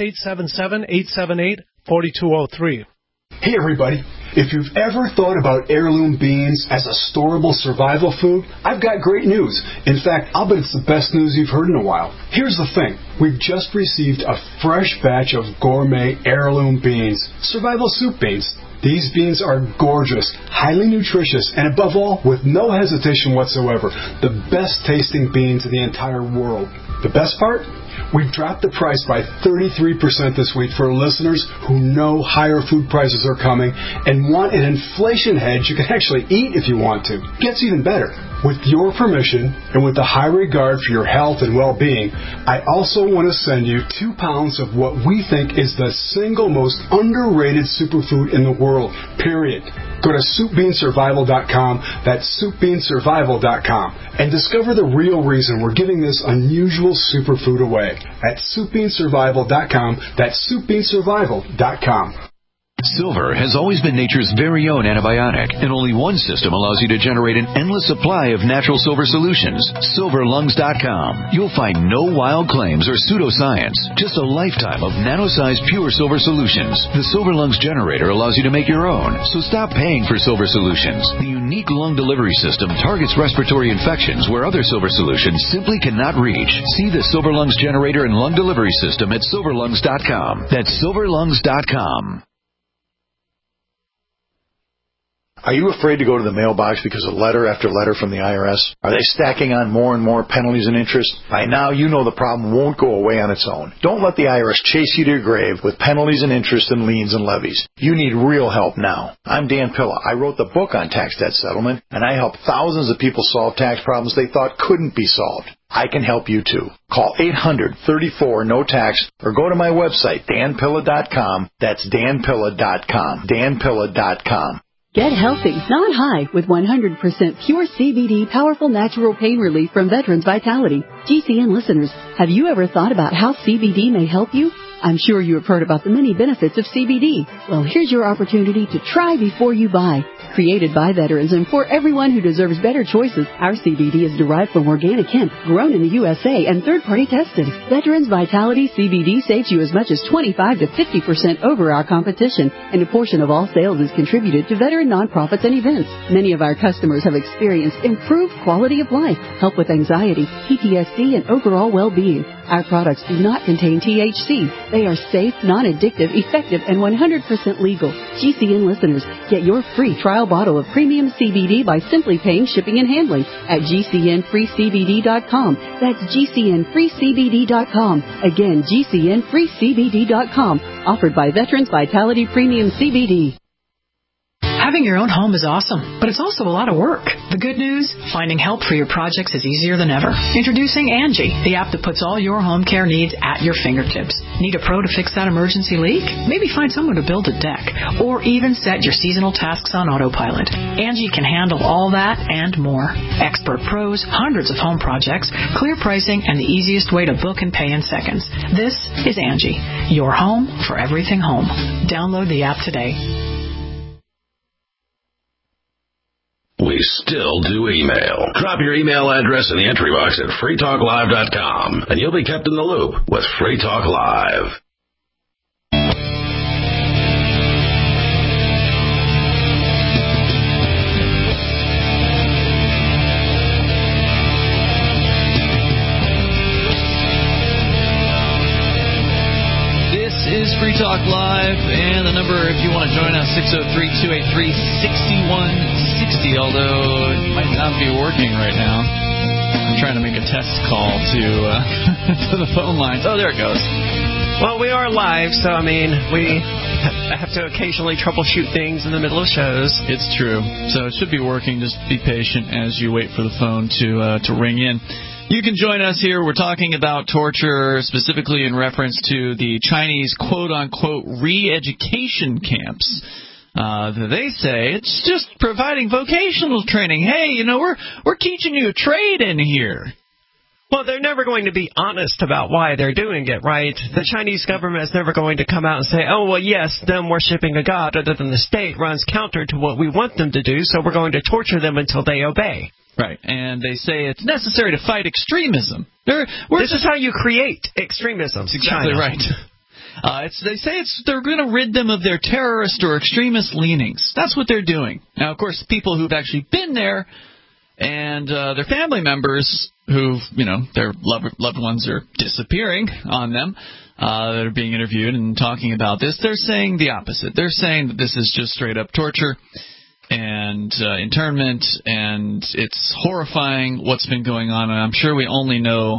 877-878-4203. Hey everybody, if you've ever thought about heirloom beans as a storable survival food, I've got great news. In fact, I'll bet it's the best news you've heard in a while. Here's the thing. We've just received a fresh batch of gourmet heirloom beans, survival soup beans. These beans are gorgeous, highly nutritious, and above all, with no hesitation whatsoever, the best tasting beans in the entire world. The best part? We've dropped the price by 33% this week for listeners who know higher food prices are coming and want an inflation hedge you can actually eat if you want to. Gets even better. With your permission and with the high regard for your health and well-being, I also want to send you 2 pounds of what we think is the single most underrated superfood in the world, period. Go to SoupBeanSurvival.com, that's SoupBeanSurvival.com, and discover the real reason we're giving this unusual superfood away at SoupBeanSurvival.com, that's SoupBeanSurvival.com. Silver has always been nature's very own antibiotic, and only one system allows you to generate an endless supply of natural silver solutions. SilverLungs.com. You'll find no wild claims or pseudoscience, just a lifetime of nano-sized pure silver solutions. The Silver Lungs generator allows you to make your own, so stop paying for silver solutions. The unique lung delivery system targets respiratory infections where other silver solutions simply cannot reach. See the Silver Lungs generator and lung delivery system at SilverLungs.com. That's SilverLungs.com. Are you afraid to go to the mailbox because of letter after letter from the IRS? Are they stacking on more and more penalties and interest? By now, you know the problem won't go away on its own. Don't let the IRS chase you to your grave with penalties and interest and liens and levies. You need real help now. I'm Dan Pilla. I wrote the book on tax debt settlement, and I help thousands of people solve tax problems they thought couldn't be solved. I can help you too. Call 800-34-NO-TAX or go to my website, danpilla.com. That's danpilla.com. danpilla.com. Get healthy, not high, with 100% pure CBD powerful natural pain relief from Veterans Vitality. GCN listeners, have you ever thought about how CBD may help you? I'm sure you have heard about the many benefits of CBD. Well, here's your opportunity to try before you buy. Created by veterans and for everyone who deserves better choices, our CBD is derived from organic hemp, grown in the USA, and third-party tested. Veterans Vitality CBD saves you as much as 25 to 50% over our competition, and a portion of all sales is contributed to veteran nonprofits and events. Many of our customers have experienced improved quality of life, help with anxiety, PTSD, and overall well-being. Our products do not contain THC. They are safe, non-addictive, effective, and 100% legal. GCN listeners, get your free trial bottle of premium CBD by simply paying shipping and handling at GCNFreeCBD.com. That's GCNFreeCBD.com. Again, GCNFreeCBD.com. Offered by Veterans Vitality Premium CBD. Having your own home is awesome, but it's also a lot of work. The good news, finding help for your projects is easier than ever. Introducing Angie, the app that puts all your home care needs at your fingertips. Need a pro to fix that emergency leak? Maybe find someone to build a deck, or even set your seasonal tasks on autopilot. Angie can handle all that and more. Expert pros, hundreds of home projects, clear pricing, and the easiest way to book and pay in seconds. This is Angie, your home for everything home. Download the app today. We still do email. Drop your email address in the entry box at freetalklive.com, and you'll be kept in the loop with Free Talk Live. Is Free Talk Live, and the number, if you want to join us, 603-283-6160, although it might not be working right now. I'm trying to make a test call to the phone lines. Oh, there it goes. Well, we are live, so, I mean, we have to occasionally troubleshoot things in the middle of shows. It's true. So it should be working. Just be patient as you wait for the phone to ring in. You can join us here. We're talking about torture, specifically in reference to the Chinese quote-unquote re-education camps. They say it's just providing vocational training. Hey, you know, we're teaching you a trade in here. Well, they're never going to be honest about why they're doing it, right? The Chinese government is never going to come out and say, oh, well, yes, them worshipping a god other than the state runs counter to what we want them to do, so we're going to torture them until they obey. Right, and they say it's necessary to fight extremism. This is how you create extremism. That's exactly right. They say they're going to rid them of their terrorist or extremist leanings. That's what they're doing. Now, of course, people who've actually been there and their family members who, you know, their loved ones are disappearing on them, that are being interviewed and talking about this, they're saying the opposite. They're saying that this is just straight-up torture and internment, and it's horrifying what's been going on, and I'm sure we only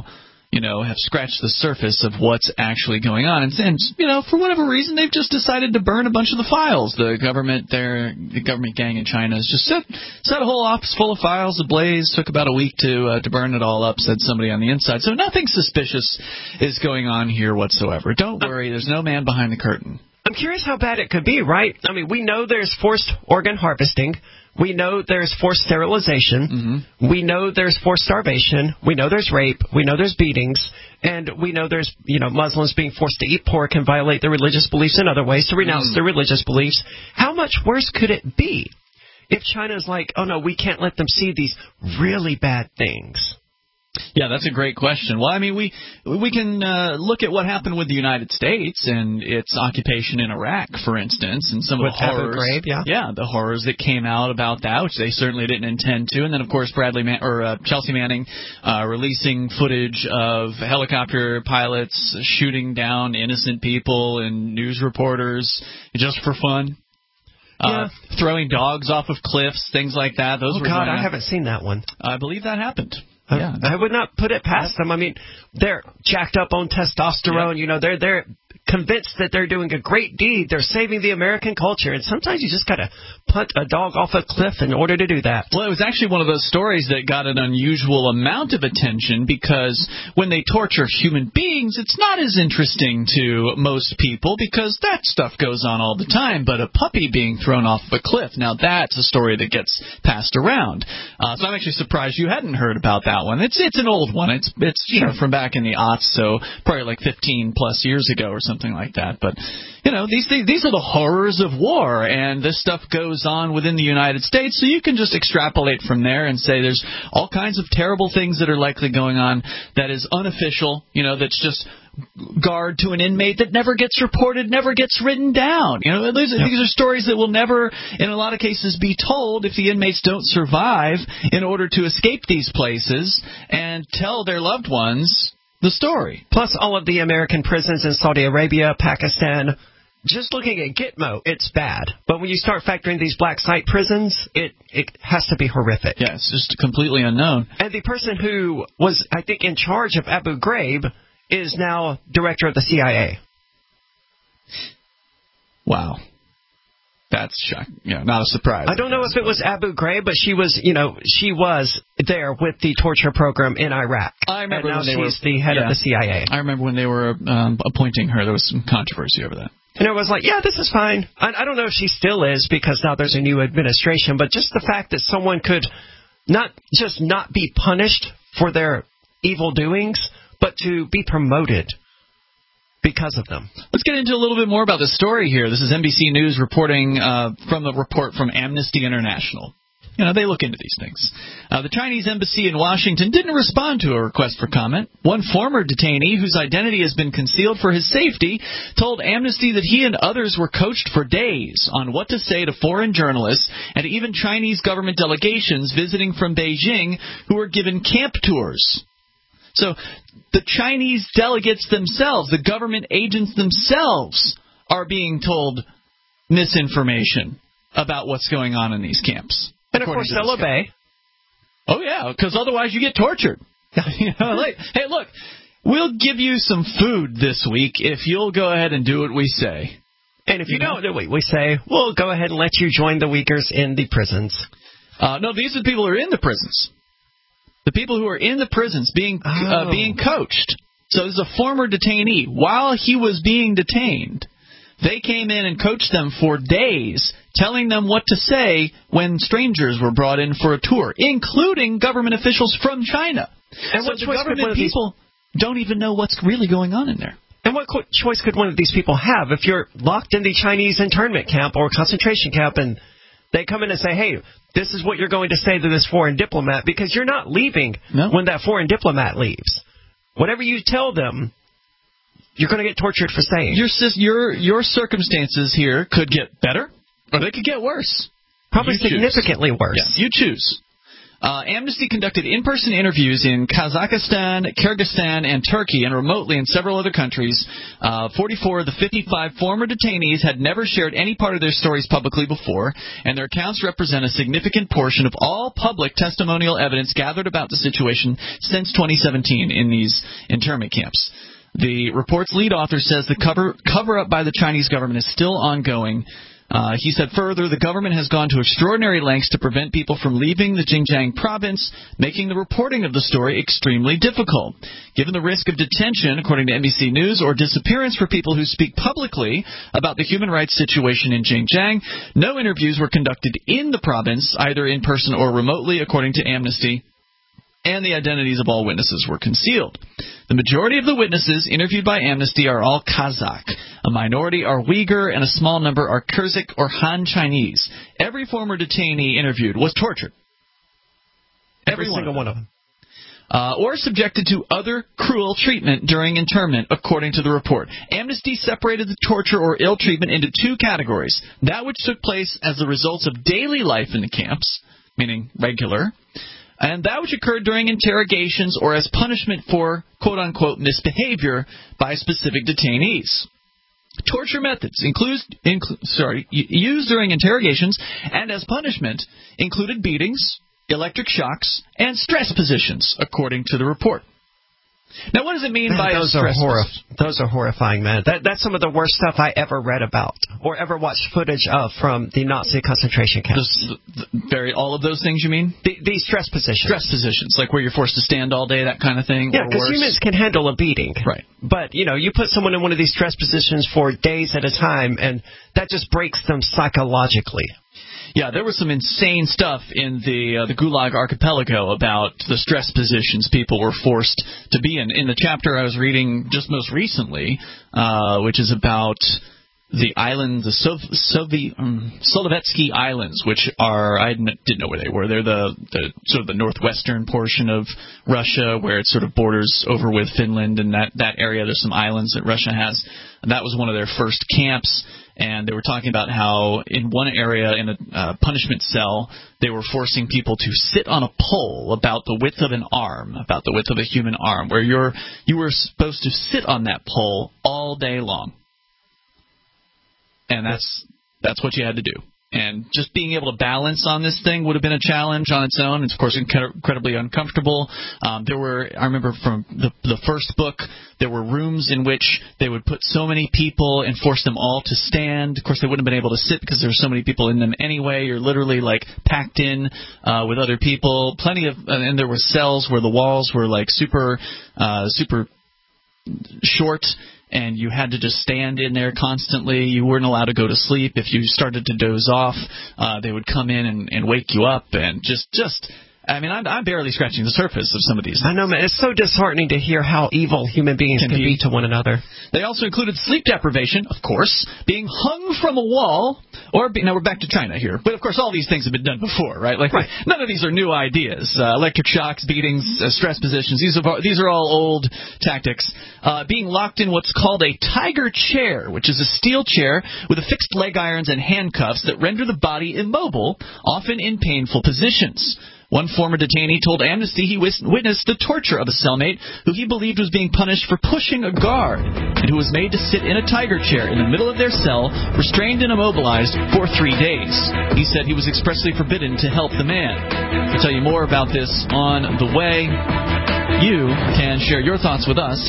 have scratched the surface of what's actually going on. And for whatever reason, they've just decided to burn a bunch of the files. The government gang in China has just set a whole office full of files ablaze. Took about a week to burn it all up, said somebody on the inside. So nothing suspicious is going on here whatsoever. Don't worry, there's no man behind the curtain. I'm curious how bad it could be, right? I mean, we know there's forced organ harvesting. We know there's forced sterilization. Mm-hmm. We know there's forced starvation. We know there's rape. We know there's beatings. And we know there's, Muslims being forced to eat pork and violate their religious beliefs in other ways, to renounce their religious beliefs. How much worse could it be if China's like, oh, no, we can't let them see these really bad things? Yeah, that's a great question. Well, I mean, we can look at what happened with the United States and its occupation in Iraq, for instance, and some of the horrors. Abu Ghraib, yeah, the horrors that came out about that, which they certainly didn't intend to. And then, of course, Chelsea Manning releasing footage of helicopter pilots shooting down innocent people and news reporters just for fun. Throwing dogs off of cliffs, things like that. I haven't seen that one. I believe that happened. Yeah, I would not put it past them. I mean, they're jacked up on testosterone. Yeah. They're convinced that they're doing a great deed. They're saving the American culture. And sometimes you just got to punt a dog off a cliff in order to do that. Well, it was actually one of those stories that got an unusual amount of attention because when they torture human beings, it's not as interesting to most people because that stuff goes on all the time. But a puppy being thrown off of a cliff, now that's a story that gets passed around. So I'm actually surprised you hadn't heard about that one. It's an old one. It's from back in the aughts, so probably like 15 plus years ago or something like that. But these are the horrors of war, and this stuff goes on within the United States, so you can just extrapolate from there and say there's all kinds of terrible things that are likely going on that is unofficial, that's just guard to an inmate that never gets reported, never gets written down. These are stories that will never, in a lot of cases, be told if the inmates don't survive in order to escape these places and tell their loved ones the story. Plus all of the American prisons in Saudi Arabia, Pakistan. Just looking at Gitmo, it's bad. But when you start factoring these black site prisons, it has to be horrific. Yeah, it's just completely unknown. And the person who was, I think, in charge of Abu Ghraib is now director of the CIA. Wow. That's shocking. Not a surprise. I don't know if it was Abu Ghraib, but she was there with the torture program in Iraq. I remember and now when she's the head of the CIA. I remember when they were appointing her. There was some controversy over that. And it was like, yeah, this is fine. I don't know if she still is because now there's a new administration, but just the fact that someone could not be punished for their evil doings, but to be promoted because of them. Let's get into a little bit more about the story here. This is NBC News reporting from a report from Amnesty International. They look into these things. The Chinese embassy in Washington didn't respond to a request for comment. One former detainee, whose identity has been concealed for his safety, told Amnesty that he and others were coached for days on what to say to foreign journalists and even Chinese government delegations visiting from Beijing who were given camp tours. So the Chinese delegates themselves, the government agents themselves, are being told misinformation about what's going on in these camps. And of course they'll obey. Oh yeah, because otherwise you get tortured. Hey, look, we'll give you some food this week if you'll go ahead and do what we say. And if you don't do what we say, we'll go ahead and let you join the Uyghurs in the prisons. No, these are the people who are in the prisons. The people who are in the prisons being coached. So this is a former detainee. While he was being detained, they came in and coached them for days, telling them what to say when strangers were brought in for a tour, including government officials from China. And so the government people don't even know what's really going on in there. And what choice could one of these people have if you're locked in the Chinese internment camp or concentration camp and they come in and say, hey, this is what you're going to say to this foreign diplomat, because you're not leaving when that foreign diplomat leaves. Whatever you tell them, you're going to get tortured for saying. Your circumstances here could get better, or they could get worse. Probably significantly worse. Yeah, you choose. Amnesty conducted in-person interviews in Kazakhstan, Kyrgyzstan, and Turkey, and remotely in several other countries. 44 of the 55 former detainees had never shared any part of their stories publicly before, and their accounts represent a significant portion of all public testimonial evidence gathered about the situation since 2017 in these internment camps. The report's lead author says the cover-up by the Chinese government is still ongoing. He said further, the government has gone to extraordinary lengths to prevent people from leaving the Xinjiang province, making the reporting of the story extremely difficult. Given the risk of detention, according to NBC News, or disappearance for people who speak publicly about the human rights situation in Xinjiang, no interviews were conducted in the province, either in person or remotely, according to Amnesty, and the identities of all witnesses were concealed. The majority of the witnesses interviewed by Amnesty are all Kazakh. A minority are Uyghur, and a small number are Kyrgyz or Han Chinese. Every former detainee interviewed was tortured. Every single one of them. Or subjected to other cruel treatment during internment, according to the report. Amnesty separated the torture or ill treatment into two categories. That which took place as the results of daily life in the camps, meaning regular, and that which occurred during interrogations or as punishment for, quote-unquote, misbehavior by specific detainees. Torture methods used during interrogations and as punishment included beatings, electric shocks, and stress positions, according to the report. Now, what does it mean by those stress? Those are horrifying, man. That's some of the worst stuff I ever read about or ever watched footage of from the Nazi concentration camps. All of those things, you mean? The stress positions. Stress positions, like where you're forced to stand all day, that kind of thing? Yeah, because humans can handle a beating. Right. But, you put someone in one of these stress positions for days at a time, and that just breaks them psychologically. Yeah, there was some insane stuff in the Gulag Archipelago about the stress positions people were forced to be in. In the chapter I was reading just most recently, which is about the island, the Solovetsky Islands, which are, I didn't know where they were. They're the sort of the northwestern portion of Russia, where it sort of borders over with Finland, and that area. There's some islands that Russia has. And that was one of their first camps. And they were talking about how in one area, in a punishment cell, they were forcing people to sit on a pole about the width of an arm, about the width of a human arm, where you were supposed to sit on that pole all day long. And that's what you had to do. And just being able to balance on this thing would have been a challenge on its own. It's, of course, incredibly uncomfortable. I remember from the first book, there were rooms in which they would put so many people and force them all to stand. Of course, they wouldn't have been able to sit because there were so many people in them anyway. You're literally, packed in with other people. And there were cells where the walls were, super short, and you had to just stand in there constantly. You weren't allowed to go to sleep. If you started to doze off, they would come in and wake you up, and I'm barely scratching the surface of some of these things. I know, man. It's so disheartening to hear how evil human beings can be to one another. They also included sleep deprivation, of course, being hung from a wall, now we're back to China here. But, of course, all these things have been done before, right? Right. None of these are new ideas. Electric shocks, beatings, stress positions, these are all old tactics. Being locked in what's called a tiger chair, which is a steel chair with affixed leg irons and handcuffs that render the body immobile, often in painful positions. One former detainee told Amnesty he witnessed the torture of a cellmate who he believed was being punished for pushing a guard, and who was made to sit in a tiger chair in the middle of their cell, restrained and immobilized for 3 days. He said he was expressly forbidden to help the man. To tell you more about this on the way, you can share your thoughts with us,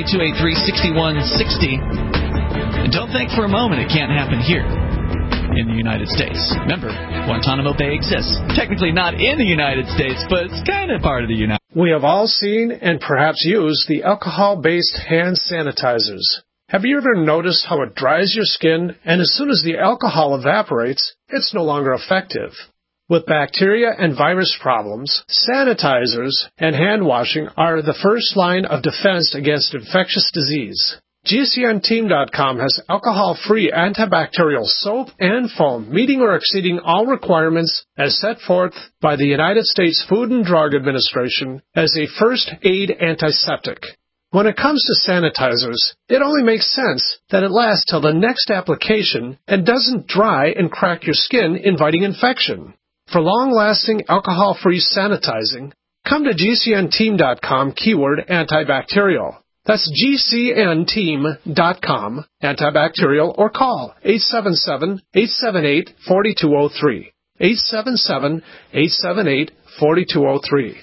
603-283-6160. And don't think for a moment it can't happen here in the United States. Remember, Guantanamo Bay exists. Technically not in the United States, but it's kind of part of the United States. We have all seen and perhaps used the alcohol-based hand sanitizers. Have you ever noticed how it dries your skin, and as soon as the alcohol evaporates, it's no longer effective? With bacteria and virus problems, sanitizers and hand washing are the first line of defense against infectious disease. GCNteam.com has alcohol-free antibacterial soap and foam meeting or exceeding all requirements as set forth by the United States Food and Drug Administration as a first aid antiseptic. When it comes to sanitizers, it only makes sense that it lasts till the next application and doesn't dry and crack your skin, inviting infection. For long-lasting alcohol-free sanitizing, come to GCNteam.com keyword antibacterial. That's GCNteam.com, antibacterial, or call 877-878-4203. 877-878-4203.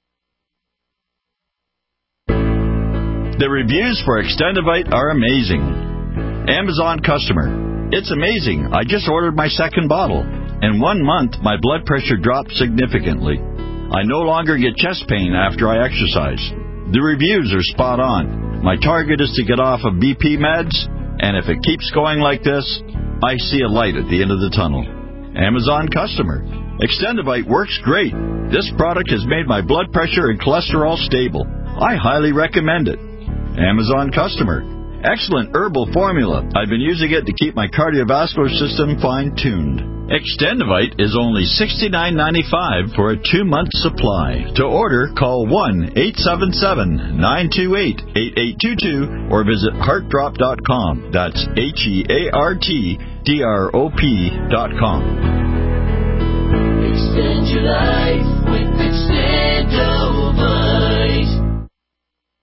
The reviews for Extendivite are amazing. Amazon customer. It's amazing. I just ordered my second bottle. In 1 month, my blood pressure dropped significantly. I no longer get chest pain after I exercise. The reviews are spot on. My target is to get off of BP meds, and if it keeps going like this, I see a light at the end of the tunnel. Amazon customer. Extendivite works great. This product has made my blood pressure and cholesterol stable. I highly recommend it. Amazon customer. Excellent herbal formula. I've been using it to keep my cardiovascular system fine-tuned. Extendivite is only $69.95 for a 2-month supply. To order, call 1-877-928-8822 or visit heartdrop.com. That's HEARTDROP.com. Extend your life with Extendivite.